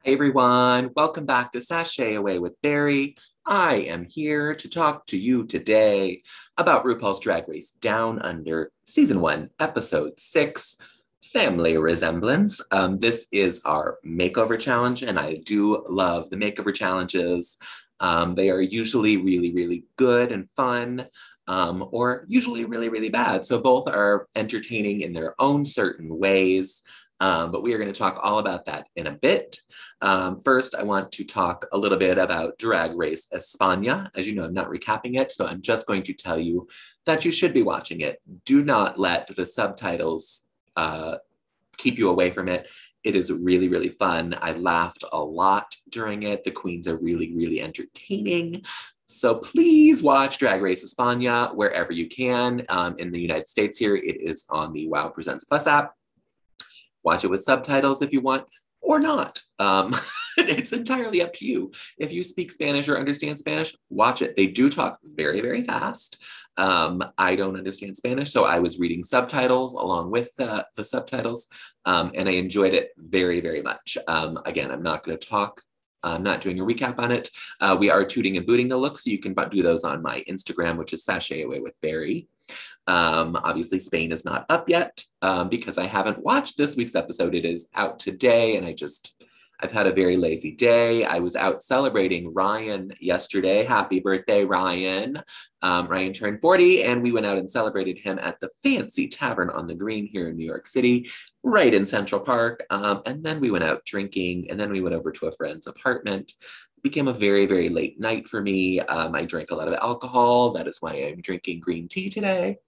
Hey everyone, welcome back to Sashay Away with Barry. I am here to talk to you today about RuPaul's Drag Race Down Under Season 1, Episode 6, Family Resemblance. This is our makeover challenge, and I do love the makeover challenges. They are usually really, really good and fun, or usually really, really bad. So both are entertaining in their own certain ways. But we are going to talk all about that in a bit. First, I want to talk a little bit about Drag Race España. As you know, I'm not recapping it, so I'm just going to tell you that you should be watching it. Do not let the subtitles keep you away from it. It is really, really fun. I laughed a lot during it. The queens are really, really entertaining. So please watch Drag Race España wherever you can. In the United States here, it is on the WoW Presents Plus app. Watch it with subtitles if you want, or not. It's entirely up to you. If you speak Spanish or understand Spanish, watch it. They do talk very, very fast. I don't understand Spanish, so I was reading subtitles along with the subtitles, and I enjoyed it very, very much. Again, I'm not going to talk. I'm not doing a recap on it. We are tooting and booting the looks, so you can do those on my Instagram, which is Sashay Away with Barry. Obviously, Spain is not up yet because I haven't watched this week's episode. It is out today, and I've had a very lazy day. I was out celebrating Ryan yesterday. Happy birthday, Ryan. Ryan turned 40, and we went out and celebrated him at the Fancy Tavern on the Green here in New York City, right in Central Park. And then we went out drinking, and then we went over to a friend's apartment. It became a very, very late night for me. I drank a lot of alcohol. That is why I'm drinking green tea today.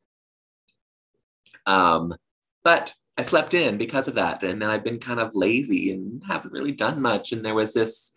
But I slept in because of that. And then I've been kind of lazy and haven't really done much. And there was this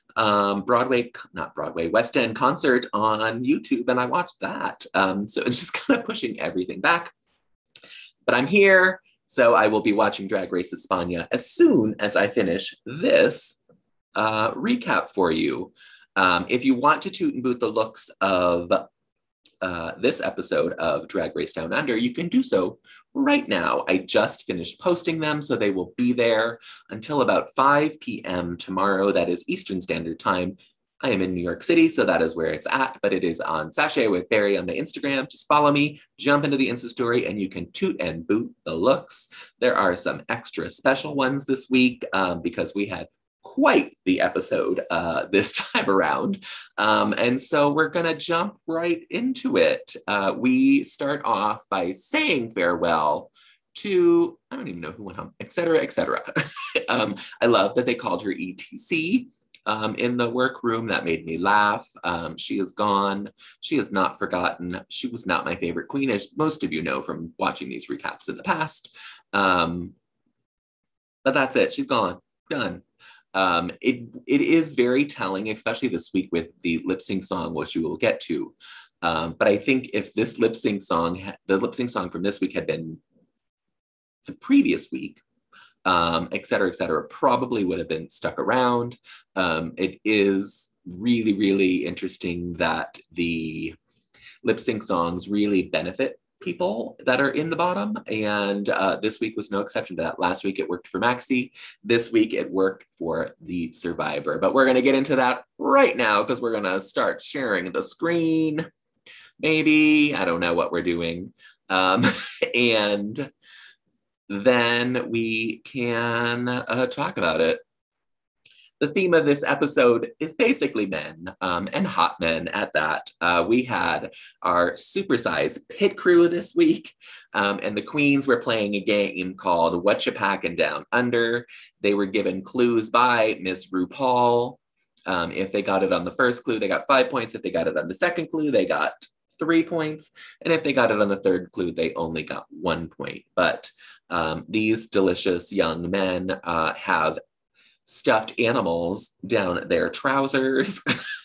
West End concert on YouTube, and I watched that. So it's just kind of pushing everything back. But I'm here, so I will be watching Drag Race España as soon as I finish this recap for you. If you want to toot and boot the looks of this episode of Drag Race Down Under, you can do so right now. I just finished posting them, so they will be there until about 5 p.m. tomorrow. That is Eastern Standard Time. I am in New York City, so that is where it's at, but it is on Sashay with Barry on my Instagram. Just follow me, jump into the Insta story, and you can toot and boot the looks. There are some extra special ones this week because we had quite the episode this time around. And so we're going to jump right into it. We start off by saying farewell to, I don't even know who went home, et cetera, et cetera. I love that they called her ETC in the workroom. That made me laugh. She is gone. She is not forgotten. She was not my favorite queen, as most of you know from watching these recaps in the past. But that's it. She's gone. Done. It is very telling, especially this week with the lip sync song, which you will get to. But I think if this lip sync song, the lip sync song from this week had been the previous week, et cetera, probably would have been stuck around. It is really, really interesting that the lip sync songs really benefit people that are in the bottom, and this week was no exception to that. Last week it worked for Maxi. This week it worked for the Survivor, but we're going to get into that right now because we're going to start sharing the screen. Maybe, I don't know what we're doing. And then we can talk about it. The theme of this episode is basically men, and hot men at that. We had our supersized pit crew this week, and the queens were playing a game called What You Packin' Down Under. They were given clues by Miss RuPaul. If they got it on the first clue, they got 5 points. If they got it on the second clue, they got 3 points. And if they got it on the third clue, they only got 1 point. But these delicious young men have stuffed animals down their trousers.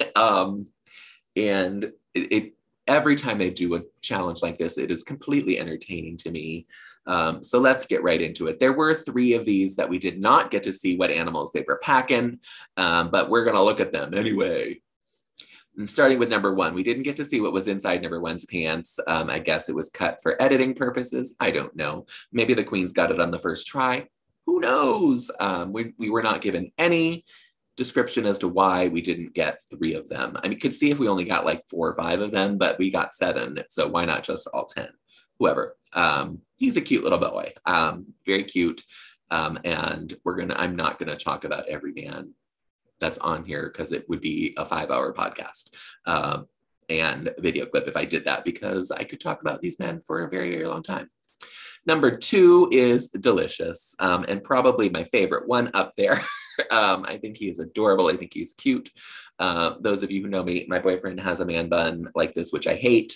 And every time they do a challenge like this, it is completely entertaining to me. So let's get right into it. There were 3 of these that we did not get to see what animals they were packing, but we're going to look at them anyway. And starting with number 1, we didn't get to see what was inside number 1's pants. I guess it was cut for editing purposes. I don't know. Maybe the queens got it on the first try. Who knows? We were not given any description as to why we didn't get 3 of them. I mean, could see if we only got like 4 or 5 of them, but we got 7. So why not just all 10? Whoever. He's a cute little boy. Very cute. And I'm not gonna talk about every man that's on here because it would be a 5-hour podcast and video clip if I did that, because I could talk about these men for a very, very long time. Number 2 is Delicious, and probably my favorite one up there. I think he is adorable. I think he's cute. Those of you who know me, my boyfriend has a man bun like this, which I hate.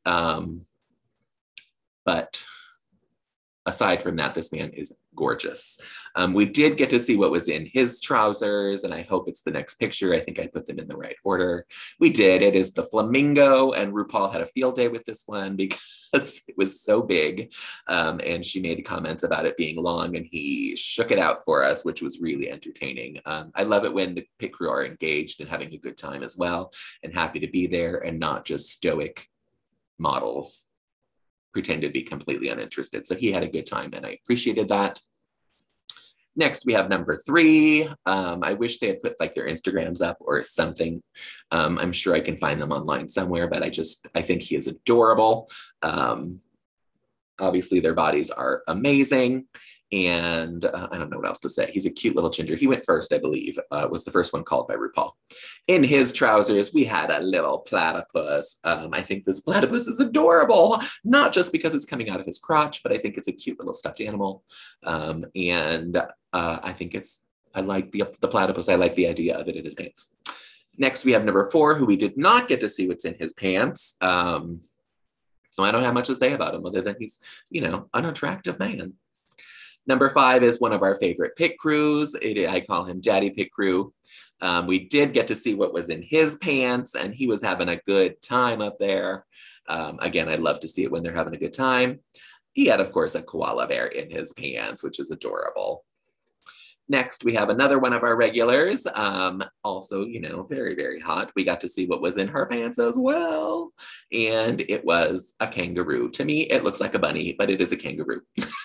But aside from that, this man is gorgeous. We did get to see what was in his trousers, and I hope it's the next picture. I think I put them in the right order. We did. It is the flamingo, and RuPaul had a field day with this one because it was so big, and she made comments about it being long, and he shook it out for us, which was really entertaining. I love it when the pit crew are engaged and having a good time as well, and happy to be there, and not just stoic models pretend to be completely uninterested. So he had a good time, and I appreciated that. Next, we have number 3. I wish they had put like their Instagrams up or something. I'm sure I can find them online somewhere, but I think he is adorable. Obviously, their bodies are amazing. And I don't know what else to say. He's a cute little ginger. He went first, I believe, was the first one called by RuPaul. In his trousers, we had a little platypus. I think this platypus is adorable, not just because it's coming out of his crotch, but I think it's a cute little stuffed animal. And I think I like the platypus. I like the idea of it in his pants. Next, we have number 4, who we did not get to see what's in his pants. So I don't have much to say about him other than he's, an attractive man. Number 5 is one of our favorite pit crews. I call him Daddy Pit Crew. We did get to see what was in his pants, and he was having a good time up there. Again, I love to see it when they're having a good time. He had, of course, a koala bear in his pants, which is adorable. Next, we have another one of our regulars. Also, very, very hot. We got to see what was in her pants as well. And it was a kangaroo. To me, it looks like a bunny, but it is a kangaroo.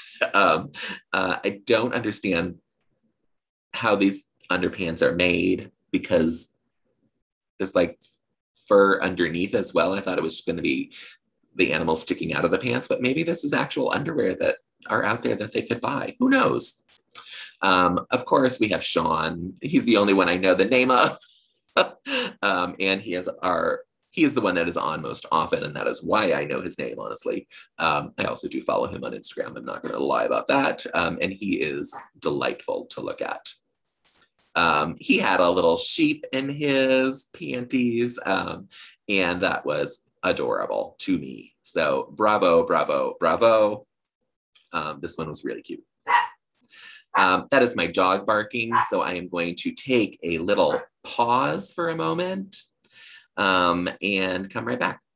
I don't understand how these underpants are made because there's like fur underneath as well. I thought it was going to be the animal sticking out of the pants, but maybe this is actual underwear that are out there that they could buy. Who knows? Of course, we have Sean. He's the only one I know the name of. And he is the one that is on most often, and that is why I know his name, honestly. I also do follow him on Instagram. I'm not going to lie about that. And he is delightful to look at. He had a little sheep in his panties, and that was adorable to me. So bravo, bravo, bravo. This one was really cute. That is my dog barking, so I am going to take a little pause for a moment and come right back.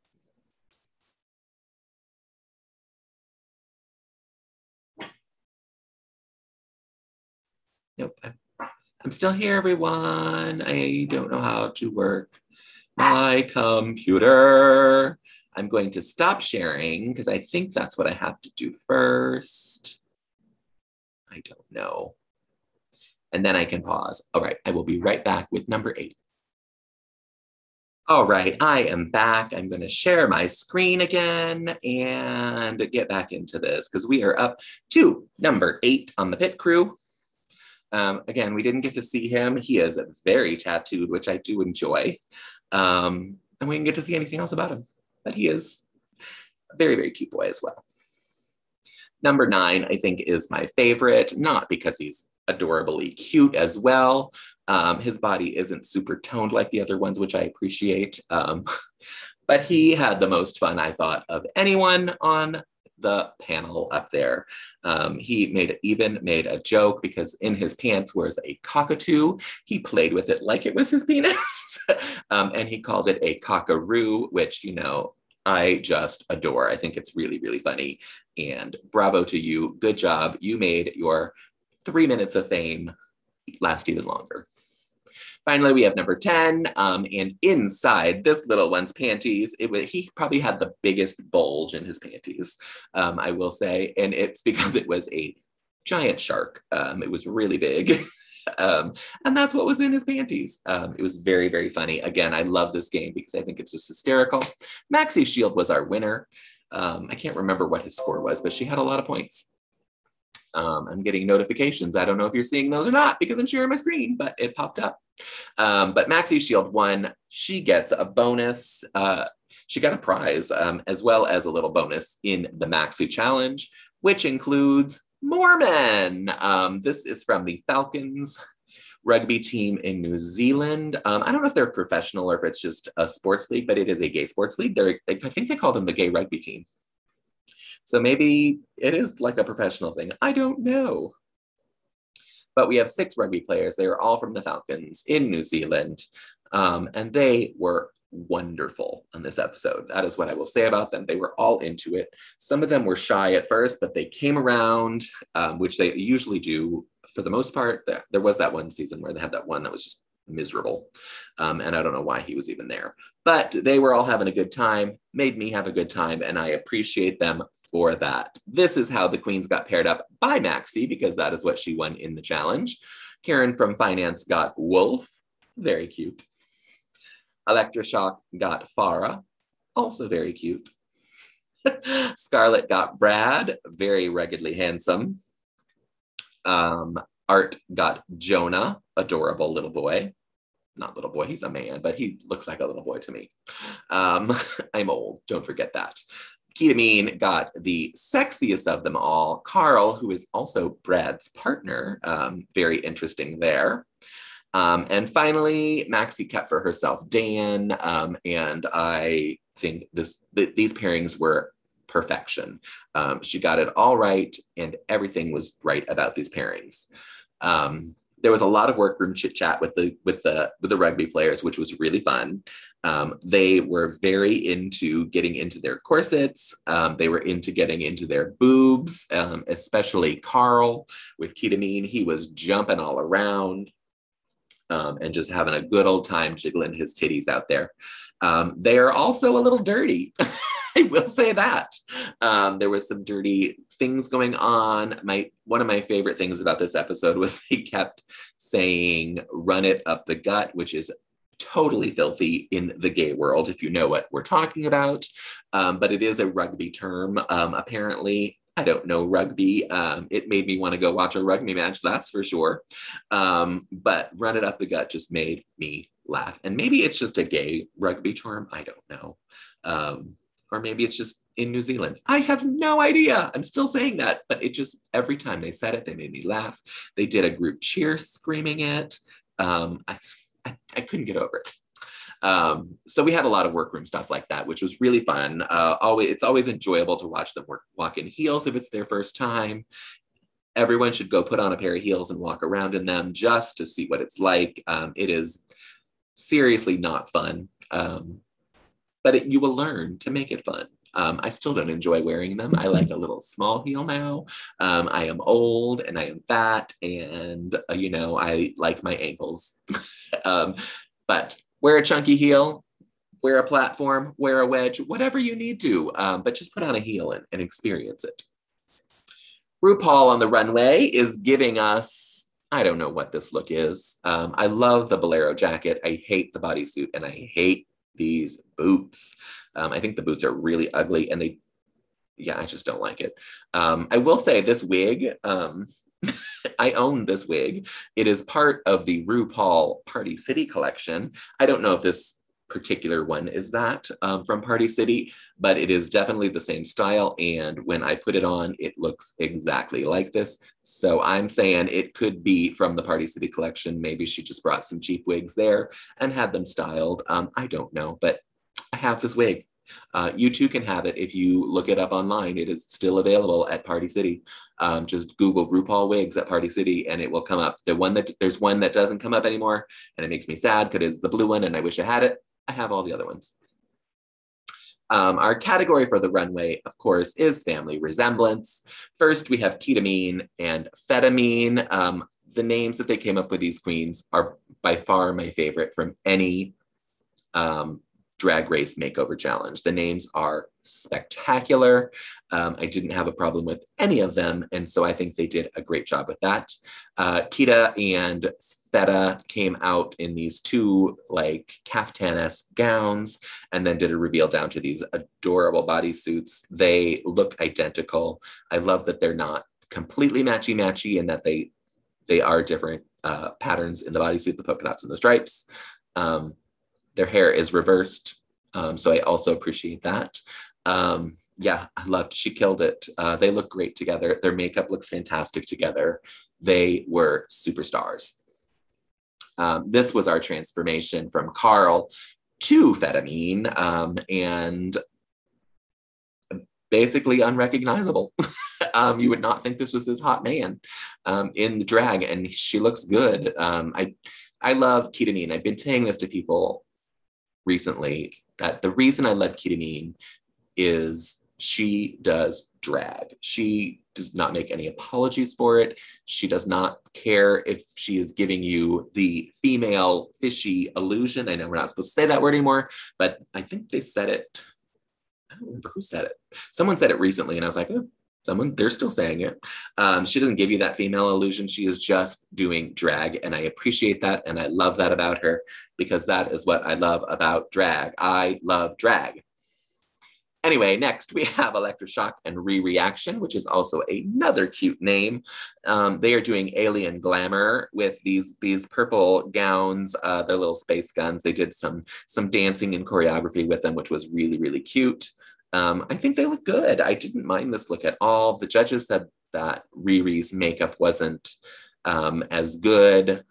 Nope, I'm still here, everyone. I don't know how to work my computer. I'm going to stop sharing because I think that's what I have to do first. I don't know. And then I can pause. All right, I will be right back with number 8. All right, I am back. I'm going to share my screen again and get back into this because we are up to number 8 on the pit crew. Again, we didn't get to see him. He is very tattooed, which I do enjoy. And we didn't get to see anything else about him, but he is a very, very cute boy as well. Number 9, I think, is my favorite, not because he's adorably cute as well. His body isn't super toned like the other ones, which I appreciate. But he had the most fun, I thought, of anyone on the panel up there. He even made a joke because in his pants was a cockatoo. He played with it like it was his penis. And he called it a cockaroo, which, I just adore. I think it's really, really funny. And bravo to you. Good job. You made your 3 minutes of fame last even longer. Finally, we have number 10. And inside this little one's panties, he probably had the biggest bulge in his panties, I will say. And it's because it was a giant shark. It was really big. And that's what was in his panties. It was very, very funny. Again, I love this game because I think it's just hysterical. Maxie Shield was our winner. I can't remember what his score was, but she had a lot of points. I'm getting notifications. I don't know if you're seeing those or not because I'm sharing my screen, but it popped up. But Maxie Shield won. She gets a bonus. She got a prize as well as a little bonus in the Maxie Challenge, which includes more men. This is from the Falcons rugby team in New Zealand. I don't know if they're professional or if it's just a sports league, but it is a gay sports league. I think they call them the gay rugby team. So maybe it is like a professional thing. I don't know. But we have 6 rugby players. They are all from the Falcons in New Zealand. And they were wonderful on this episode. That is what I will say about them. They were all into it. Some of them were shy at first, but they came around, which they usually do for the most part. There was that one season where they had that one that was just miserable. And I don't know why he was even there. But they were all having a good time, made me have a good time, and I appreciate them for that. This is how the queens got paired up by Maxie, because that is what she won in the challenge. Karen from finance got Wolf, very cute. Electroshock got Farah, also very cute. Scarlett got Brad, very ruggedly handsome. Art got Jonah, adorable little boy. Not little boy, he's a man, but he looks like a little boy to me. I'm old, don't forget that. Ketamine got the sexiest of them all, Carl, who is also Brad's partner. Very interesting there. And finally, Maxie kept for herself Dan, and I think these pairings were perfection. She got it all right, and everything was right about these pairings. There was a lot of workroom chit chat with the rugby players, which was really fun. They were very into getting into their corsets. They were into getting into their boobs, especially Carl with Ketamine. He was jumping all around and just having a good old time jiggling his titties out there. They are also a little dirty. I will say that. There was some dirty things going on. One of my favorite things about this episode was they kept saying, run it up the gut, which is totally filthy in the gay world, if you know what we're talking about. But it is a rugby term, apparently. I don't know rugby. It made me want to go watch a rugby match, that's for sure. But run it up the gut just made me laugh. And maybe it's just a gay rugby term. I don't know. Or maybe it's just in New Zealand. I have no idea. I'm still saying that, but it just, every time they said it, they made me laugh. They did a group cheer screaming it. I couldn't get over it. So we had a lot of workroom stuff like that, which was really fun. It's always enjoyable to watch them walk in heels if it's their first time. Everyone should go put on a pair of heels and walk around in them just to see what it's like. It is seriously not fun. But you will learn to make it fun. I still don't enjoy wearing them. I like a little small heel now. I am old and I am fat and, I like my ankles. But wear a chunky heel, wear a platform, wear a wedge, whatever you need to, but just put on a heel and experience it. RuPaul on the runway is giving us, I don't know what this look is. I love the bolero jacket. I hate the bodysuit and I hate these boots. I think the boots are really ugly and I just don't like it. I will say this wig, I own this wig. It is part of the RuPaul Party City collection. I don't know if this particular one is that from Party City, but it is definitely the same style. And when I put it on, it looks exactly like this. So I'm saying it could be from the Party City collection. Maybe she just brought some cheap wigs there and had them styled. I don't know, but I have this wig. You too can have it if you look it up online. It is still available at Party City. Just Google RuPaul wigs at Party City and it will come up. There's one that doesn't come up anymore and it makes me sad because it's the blue one and I wish I had it. I have all the other ones. Our category for the runway, of course, is family resemblance. First, we have ketamine and phetamine. The names that they came up with these queens are by far my favorite from any Drag Race Makeover Challenge. The names are spectacular. I didn't have a problem with any of them, and so I think they did a great job with that. Kita and Sveta came out in these two like caftan-esque gowns and then did a reveal down to these adorable bodysuits. They look identical. I love that they're not completely matchy-matchy and that they are different patterns in the bodysuit, the polka dots and the stripes. Their hair is reversed, so I also appreciate that. Yeah, I loved, she killed it. They look great together. Their makeup looks fantastic together. They were superstars. This was our transformation from Carl to Fedamine, and basically unrecognizable. You would not think this was this hot man in the drag, and she looks good. I love Ketamine. I've been saying this to people recently, that the reason I love Ketamine is she does drag. She does not make any apologies for it. She does not care if she is giving you the female fishy illusion. I know we're not supposed to say that word anymore, but I think they said it. I don't remember who said it. Someone said it recently, and I was like, oh, they're still saying it. She doesn't give you that female illusion. She is just doing drag, and I appreciate that, and I love that about her, because that is what I love about drag. I love drag. Anyway, next we have Electroshock and Re-Reaction, which is also another cute name. They are doing alien glamour with these purple gowns, their little space guns. They did some dancing and choreography with them, which was really, really cute. I think they look good. I didn't mind this look at all. The judges said that Riri's makeup wasn't as good.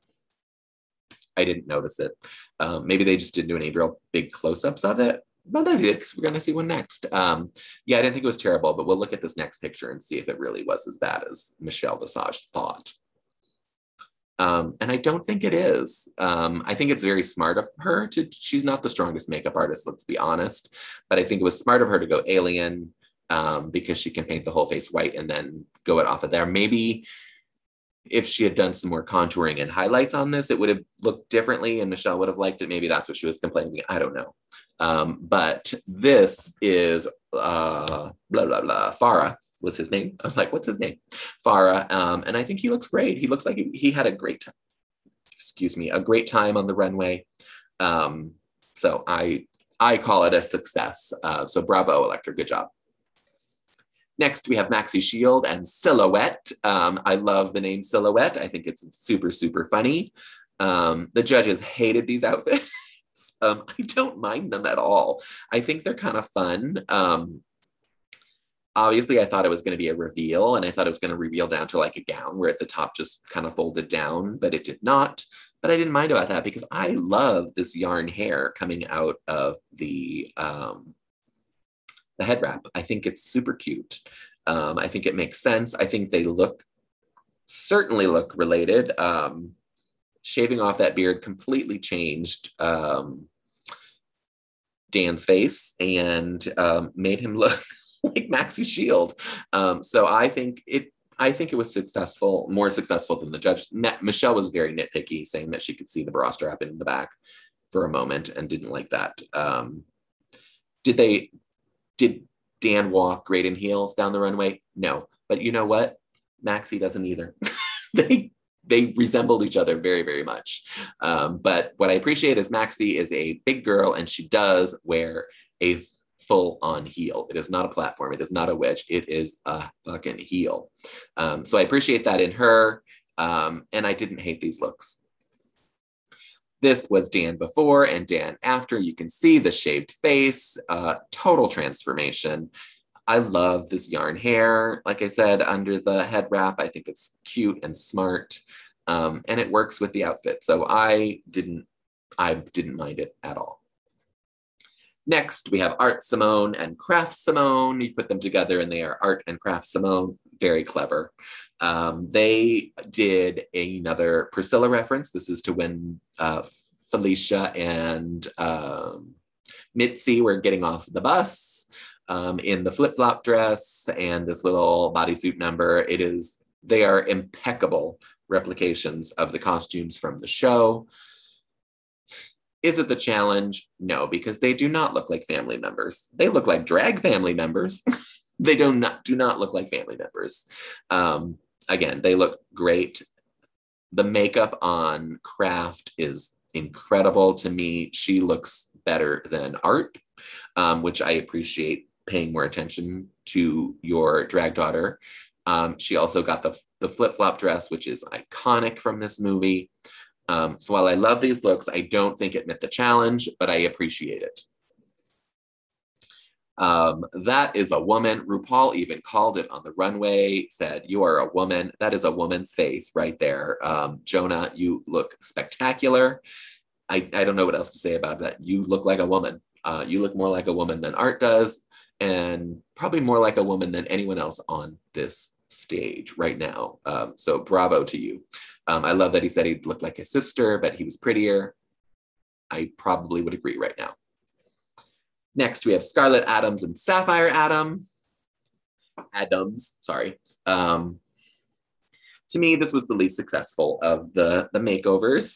I didn't notice it. Maybe they just didn't do any real big close-ups of it. But they did, because we're going to see one next. Yeah, I didn't think it was terrible, but we'll look at this next picture and see if it really was as bad as Michelle Visage thought. And I don't think it is. I think it's very smart of her she's not the strongest makeup artist, let's be honest, but I think it was smart of her to go alien because she can paint the whole face white and then go it off of there. Maybe if she had done some more contouring and highlights on this, it would have looked differently and Michelle would have liked it. Maybe that's what she was complaining. I don't know. But this is blah, blah, blah. Farah was his name. I was like, what's his name? Farah. And I think he looks great. He looks like he had a great time. A great time on the runway. So I call it a success. So bravo, Elektra, good job. Next, we have Maxi Shield and Silhouette. I love the name Silhouette. I think it's super, super funny. The judges hated these outfits. I don't mind them at all. I think they're kind of fun. Obviously, I thought it was going to be a reveal, and I thought it was going to reveal down to like a gown where at the top just kind of folded down, but it did not. But I didn't mind about that because I love this yarn hair coming out of the head wrap. I think it's super cute. I think it makes sense. I think they certainly look related. Shaving off that beard completely changed Dan's face and made him look like Maxi Shield. So I think it was successful, more successful than the judge. Michelle was very nitpicky, saying that she could see the bra strap in the back for a moment and didn't like that. Did Dan walk great in heels down the runway? No, but you know what? Maxi doesn't either. They resembled each other very, very much. But what I appreciate is Maxi is a big girl and she does wear a full-on heel. It is not a platform. It is not a wedge. It is a fucking heel. So I appreciate that in her. And I didn't hate these looks. This was Dan before and Dan after. You can see the shaved face, total transformation. I love this yarn hair, like I said, under the head wrap. I think it's cute and smart, and it works with the outfit. So I didn't mind it at all. Next, we have Art Simone and Craft Simone. You put them together and they are Art and Craft Simone. Very clever. They did another Priscilla reference. This is to when Felicia and Mitzi were getting off the bus in the flip-flop dress and this little bodysuit number. They are impeccable replications of the costumes from the show. Is it the challenge? No, because they do not look like family members. They look like drag family members. They do not look like family members. Again, they look great. The makeup on Kraft is incredible to me. She looks better than Art, which I appreciate, paying more attention to your drag daughter. She also got the flip-flop dress, which is iconic from this movie. So while I love these looks, I don't think it met the challenge, but I appreciate it. That is a woman. RuPaul even called it on the runway, said, "You are a woman." That is a woman's face right there. Jonah, you look spectacular. I don't know what else to say about that. You look like a woman. You look more like a woman than Art does, and probably more like a woman than anyone else on this stage right now. So bravo to you. I love that he said he looked like his sister, but he was prettier. I probably would agree right now. Next, we have Scarlett Adams and Sapphire Adams. Sorry. To me, this was the least successful of the makeovers.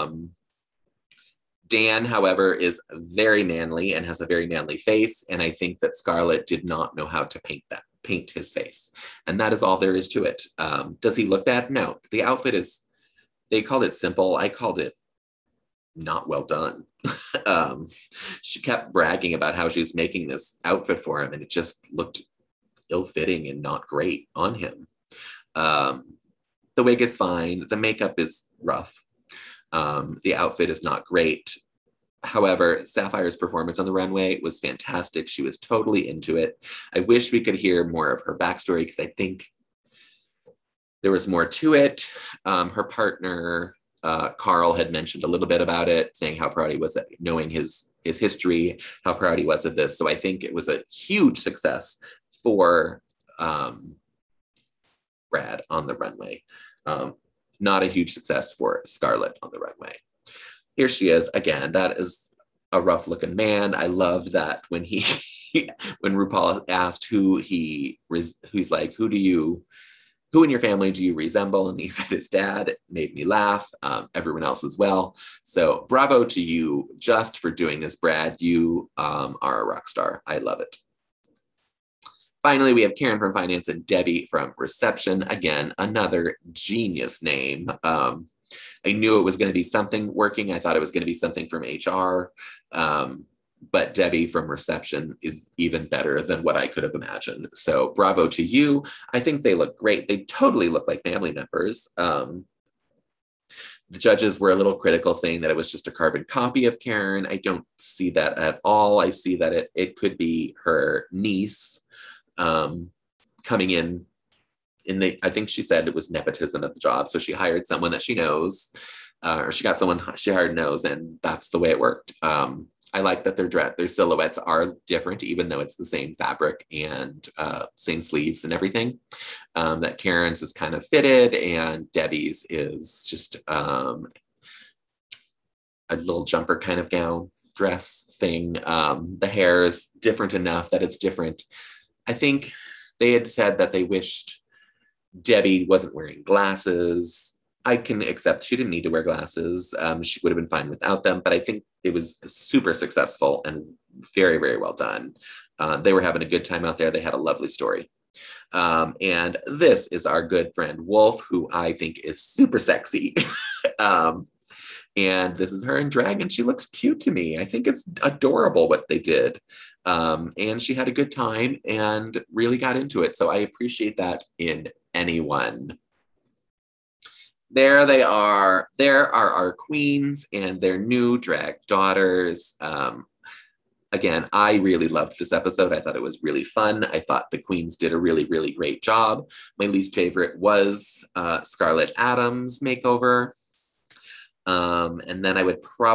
Dan, however, is very manly and has a very manly face, and I think that Scarlett did not know how to paint his face, and that is all there is to it. Does he look bad? No. The outfit is, they called it simple. I called it not well done. She kept bragging about how she was making this outfit for him, and it just looked ill-fitting and not great on him. The wig is fine. The makeup is rough. The outfit is not great. However, Sapphire's performance on the runway was fantastic. She was totally into it. I wish we could hear more of her backstory, because I think there was more to it. Her partner, Carl, had mentioned a little bit about it, saying how proud he was at knowing his history, how proud he was of this. So I think it was a huge success for Brad on the runway. Not a huge success for Scarlett on the runway. Here she is again. That is a rough looking man. I love that when when RuPaul asked he's like, who in your family do you resemble? And he said his dad. It made me laugh. Everyone else as well. So bravo to you just for doing this, Brad. You are a rock star. I love it. Finally, we have Karen from Finance and Debbie from Reception. Again, another genius name. I knew it was going to be something working. I thought it was going to be something from HR. But Debbie from Reception is even better than what I could have imagined. So bravo to you. I think they look great. They totally look like family members. The judges were a little critical, saying that it was just a carbon copy of Karen. I don't see that at all. I see that it could be her niece coming in I think she said it was nepotism at the job. So she hired someone that she knows, or she got someone she hired knows, and that's the way it worked. I like that their silhouettes are different, even though it's the same fabric and same sleeves and everything. That Karen's is kind of fitted, and Debbie's is just a little jumper kind of gown dress thing. The hair is different enough that it's different. I think they had said that they wished Debbie wasn't wearing glasses. I can accept she didn't need to wear glasses. She would have been fine without them, but I think it was super successful and very, very well done. They were having a good time out there. They had a lovely story. And this is our good friend Wolf, who I think is super sexy. And this is her in drag, and she looks cute to me. I think it's adorable what they did. And she had a good time and really got into it. So I appreciate that in anyone. There they are. There are our queens and their new drag daughters. Again, I really loved this episode. I thought it was really fun. I thought the queens did a really, really great job. My least favorite was Scarlett Adams' makeover. And then I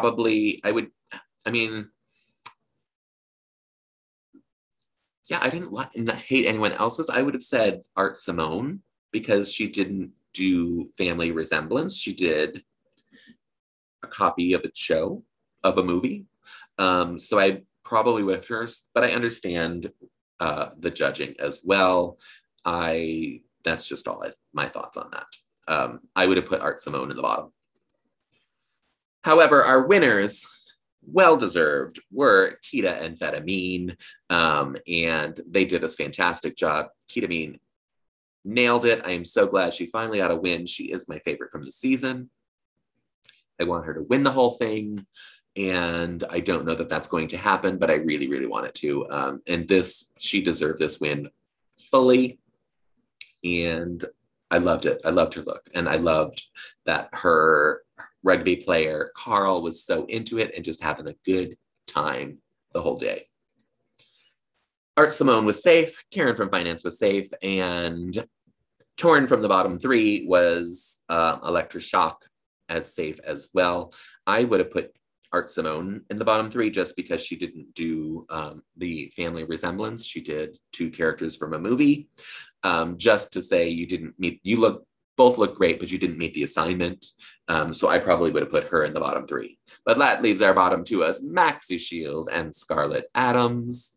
didn't hate anyone else's. I would have said Art Simone, because she didn't do Family Resemblance. She did a copy of a show, of a movie. So I probably would have first, but I understand the judging as well. That's just all my thoughts on that. I would have put Art Simone in the bottom. However, our winners, well-deserved were Kita and Fedamine, and they did a fantastic job. Kita nailed it. I am so glad she finally got a win. She is my favorite from the season. I want her to win the whole thing, and I don't know that that's going to happen, but I really, really want it to. And she deserved this win fully, and I loved it. I loved her look, and I loved that her rugby player, Carl, was so into it and just having a good time the whole day. Art Simone was safe, Karen from finance was safe, and Torn from the bottom three was Electra Shock as safe as well. I would have put Art Simone in the bottom three just because she didn't do the family resemblance. She did two characters from a movie. Just to say both look great, but you didn't meet the assignment. So I probably would have put her in the bottom three. But that leaves our bottom two as Maxi Shield and Scarlett Adams.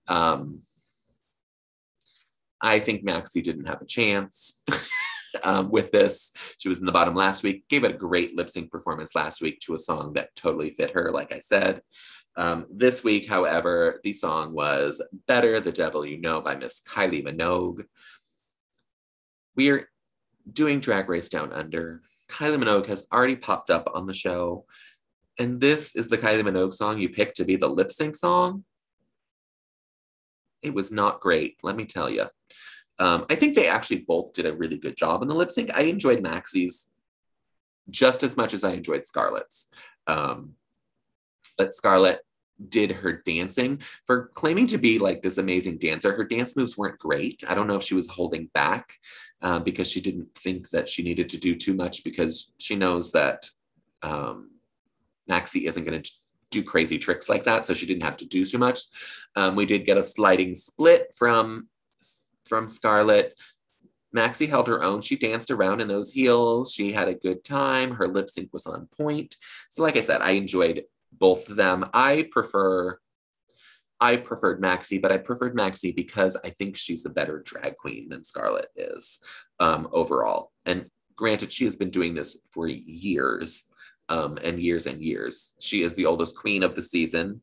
I think Maxi didn't have a chance with this. She was in the bottom last week, gave it a great lip sync performance last week to a song that totally fit her, like I said. This week, however, the song was Better the Devil You Know by Miss Kylie Minogue. We're doing Drag Race Down Under. Kylie Minogue has already popped up on the show, and this is the Kylie Minogue song you picked to be the lip sync song. It was not great, let me tell you. I think they actually both did a really good job in the lip sync. I enjoyed Maxi's just as much as I enjoyed Scarlett's. But Scarlett did her dancing. For claiming to be like this amazing dancer, her dance moves weren't great. I don't know if she was holding back because she didn't think that she needed to do too much because she knows that Maxi isn't going to do crazy tricks like that, so she didn't have to do too much. We did get a sliding split from Scarlett. Maxi held her own. She danced around in those heels. She had a good time. Her lip sync was on point. So like I said, I enjoyed both of them. I preferred Maxi, but I preferred Maxi because I think she's a better drag queen than Scarlett is overall. And granted, she has been doing this for years and years and years. She is the oldest queen of the season.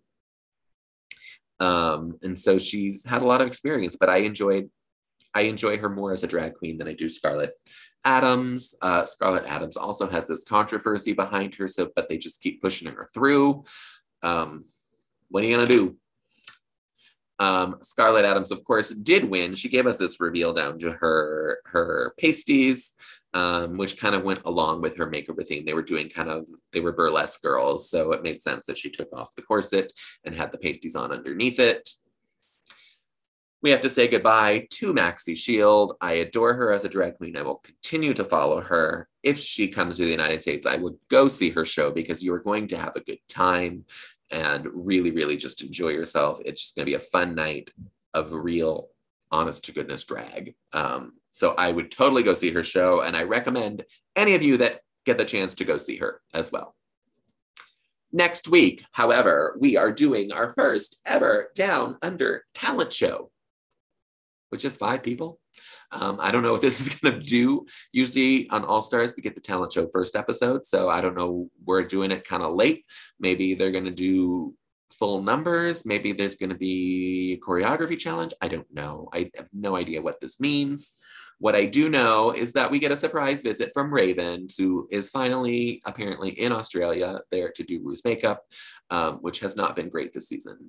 And so she's had a lot of experience, but I enjoy her more as a drag queen than I do Scarlett Adams. Scarlett Adams also has this controversy behind her, but they just keep pushing her through. What are you gonna do? Scarlett Adams, of course, did win. She gave us this reveal down to her pasties, which kind of went along with her makeover theme. They were burlesque girls, so it made sense that she took off the corset and had the pasties on underneath it. We have to say goodbye to Maxi Shield. I adore her as a drag queen. I will continue to follow her. If she comes to the United States, I will go see her show because you are going to have a good time and really, really just enjoy yourself. It's just going to be a fun night of real, honest to goodness drag. So I would totally go see her show, and I recommend any of you that get the chance to go see her as well. Next week, however, we are doing our first ever Down Under talent show, which is 5 people. I don't know what this is going to do. Usually on All Stars, we get the talent show first episode. So I don't know. We're doing it kind of late. Maybe they're going to do full numbers. Maybe there's going to be a choreography challenge. I don't know. I have no idea what this means. What I do know is that we get a surprise visit from Raven, who is finally apparently in Australia there to do Rue's makeup, which has not been great this season.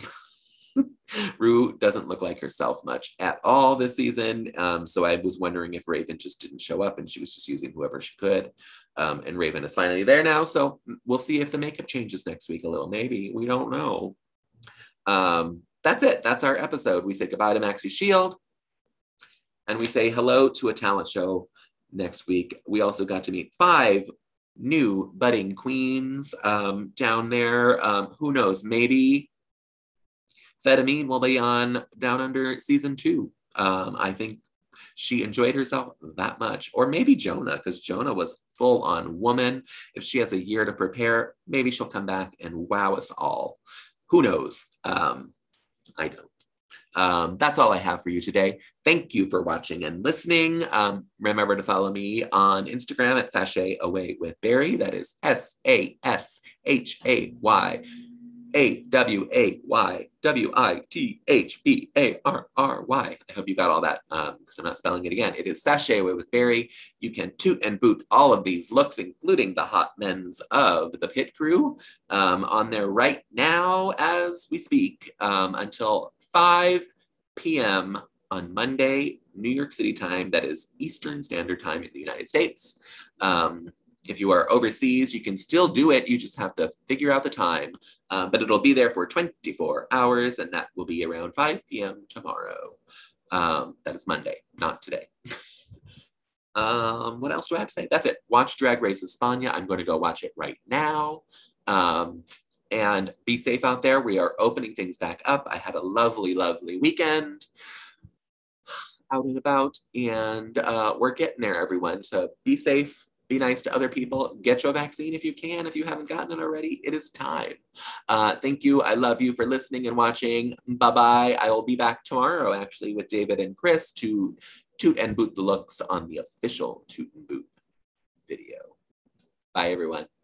Rue doesn't look like herself much at all this season. So I was wondering if Raven just didn't show up and she was just using whoever she could. And Raven is finally there now. So we'll see if the makeup changes next week a little. Maybe. We don't know. That's it. That's our episode. We say goodbye to Maxi Shield. And we say hello to a talent show next week. We also got to meet 5 new budding queens down there. Who knows? Maybe Fedamine will be on Down Under season 2. I think she enjoyed herself that much. Or maybe Jonah, because Jonah was full on woman. If she has a year to prepare, maybe she'll come back and wow us all. Who knows? I don't. That's all I have for you today. Thank you for watching and listening. Remember to follow me on Instagram at Sashay Away with Barry. That is SASHAYWAYWITHBARRY. I hope you got all that because I'm not spelling it again. It is Sashay Away with Barry. You can toot and boot all of these looks, including the hot men's of the pit crew, on there right now as we speak until 5 p.m. on Monday, New York City time. That is Eastern Standard Time in the United States. If you are overseas, you can still do it. You just have to figure out the time. But it'll be there for 24 hours, and that will be around 5 p.m. tomorrow. That is Monday, not today. What else do I have to say? That's it. Watch Drag Race España. I'm going to go watch it right now. And be safe out there. We are opening things back up. I had a lovely, lovely weekend out and about, and we're getting there, everyone. So be safe. Be nice to other people. Get your vaccine if you can. If you haven't gotten it already, it is time. Thank you. I love you for listening and watching. Bye-bye. I will be back tomorrow, actually, with David and Chris to toot and boot the looks on the official Toot and Boot video. Bye, everyone.